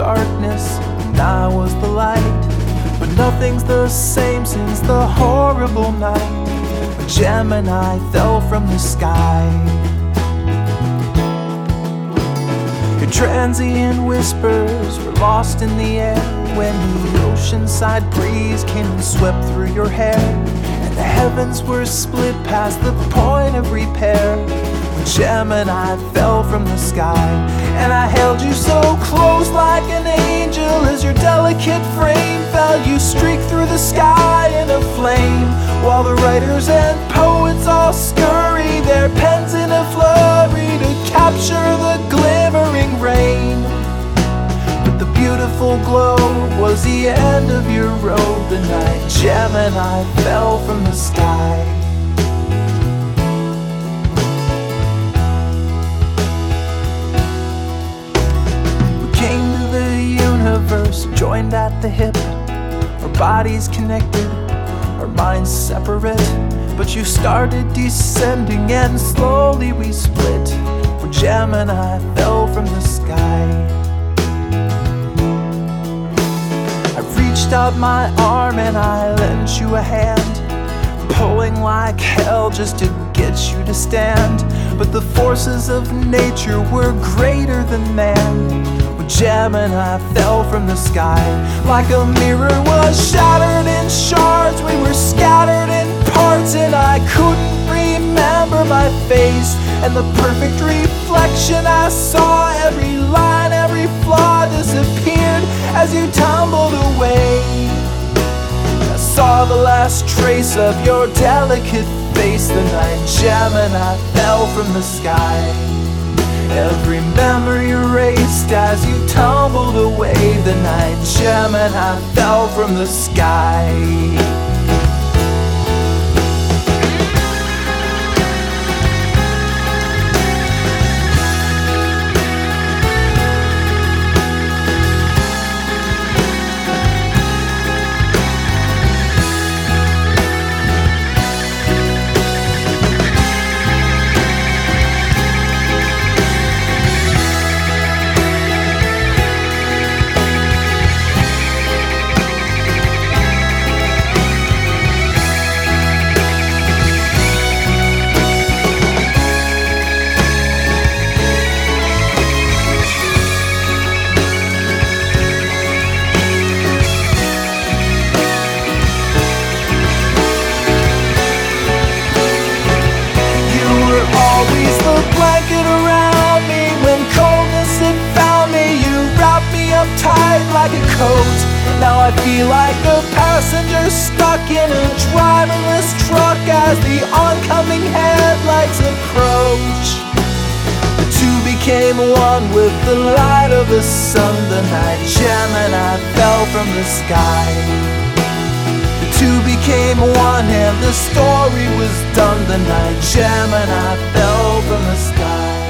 darkness and I was the light. But nothing's the same since the horrible night when Gemini fell from the sky. Your transient whispers were lost in the air when the oceanside breeze came and swept through your hair, and the heavens were split past the point of repair when Gemini fell from the sky. And I held you so close like an angel as your delicate frame felt. You streaked through the sky in a flame, while the writers and poets all scurry their pens in a flurry to capture the glimmering rain. But the beautiful glow was the end of your road the night Gemini fell from the sky. Joined at the hip, our bodies connected, our minds separate. But you started descending and slowly we split when Gemini fell from the sky. I reached out my arm and I lent you a hand, pulling like hell just to get you to stand. But the forces of nature were greater than man. Gemini fell from the sky. Like a mirror was shattered in shards, we were scattered in parts, and I couldn't remember my face and the perfect reflection I saw. Every line, every flaw disappeared as you tumbled away. I saw the last trace of your delicate face the night Gemini fell from the sky. Every memory erased as you tumbled away the night Gemini fell from the sky. Always the blanket around me when coldness had found me. You wrapped me up tight like a coat. Now I feel like a passenger stuck in a driverless truck as the oncoming headlights approach. The two became one with the light of the sun the night Gemini fell from the sky. Two became one and the story was done the night Gemini fell from the sky.